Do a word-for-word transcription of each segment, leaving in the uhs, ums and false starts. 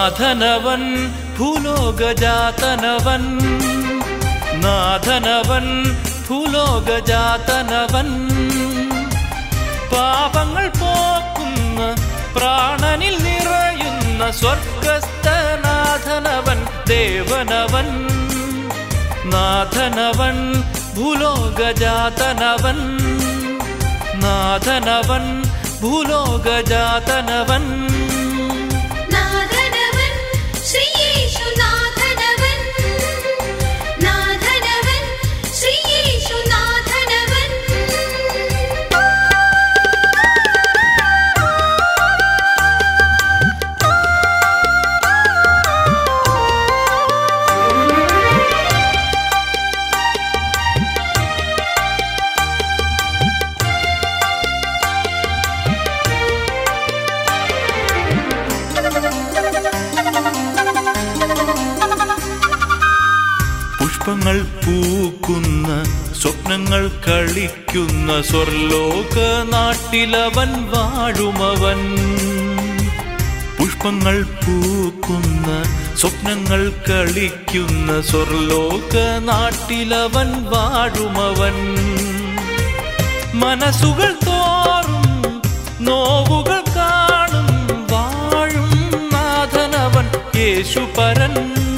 നാഥനവൻ ഭൂലോകജാതനവൻ, നാഥനവൻ ഭൂലോകജാതനവൻ. പാപങ്ങൾ പോക്കുന്ന പ്രാണനിൽ നിറയുന്ന സ്വർഗസ്ഥനാഥനവൻ ദേവനവൻ. നാഥനവൻ ഭൂലോകജാതനവൻ, നാഥനവൻ ഭൂലോകജാതനവൻ. പുഷ്പങ്ങൾ പൂക്കുന്ന സ്വപ്നങ്ങൾ കളിക്കുന്ന സ്വർലോക നാട്ടിലവൻ വാഴുമവൻ. പുഷ്പങ്ങൾ പൂക്കുന്ന സ്വപ്നങ്ങൾ കളിക്കുന്ന സ്വർലോക നാട്ടിലവൻ വാഴുമവൻ. മനസ്സുകൾ തോറും നോവുകൾ കാണും വാഴും നാഥനവൻ യേശുപരൻ.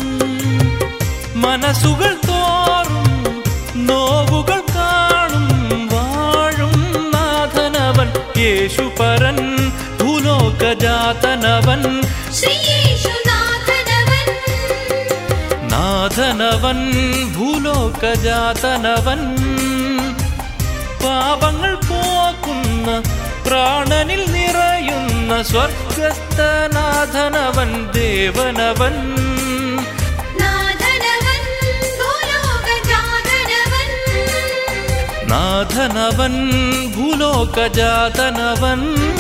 മനസ്സുകൾ തോറും നോവുകൾ കാണും വാഴും നാഥനവൻ യേശുപരൻ. ഭൂലോകജാതനവൻ നാഥനവൻ ഭൂലോകജാതനവൻ. പാപങ്ങൾ പോക്കുന്ന പ്രാണനിൽ നിറയുന്ന സ്വർഗസ്ഥനാഥനവൻ ദേവനവൻ. നാഥനവൻ ഭൂലോകജാതനവൻ.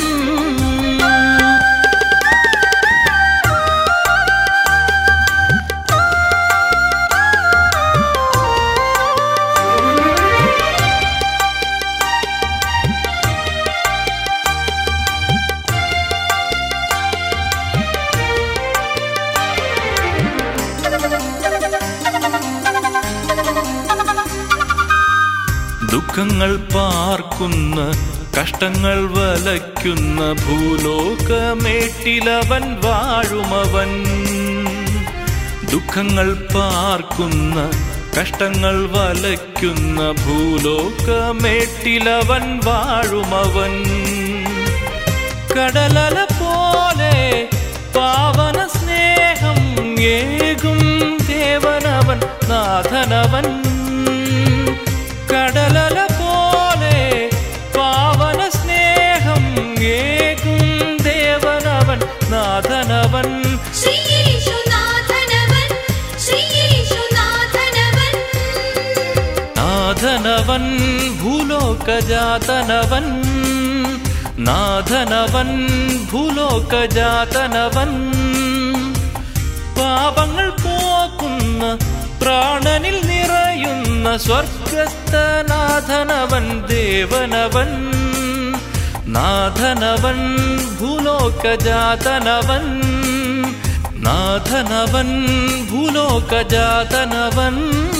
ദുഃഖങ്ങൾ പാർക്കുന്ന കഷ്ടങ്ങൾ വലയ്ക്കുന്ന ഭൂലോകമേട്ടിലവൻ വാഴുമവൻ. ദുഃഖങ്ങൾ പാർക്കുന്ന കഷ്ടങ്ങൾ വലയ്ക്കുന്ന ഭൂലോകമേട്ടിലവൻ വാഴുമവൻ. കടലല പോലെ പാവന സ്നേഹം ഏകും ദേവനവൻ നാഥനവൻ. കടലല പോലെ പാവന സ്നേഹം ഏകും ദേവനവൻ നാഥനവൻ. നാഥനവൻ ഭൂലോകജാതനവൻ, നാഥനവൻ ഭൂലോകജാതനവൻ. പാപങ്ങൾ പോക്കുന്ന പ്രാണനിൽ നിറയുന്ന സ്വർഗസ്ഥനാഥനവൻ ദേവനവൻ. നാഥനവൻ ഭൂലോകജാതനവൻ, നാഥനവൻ ഭൂലോകജാതനവൻ.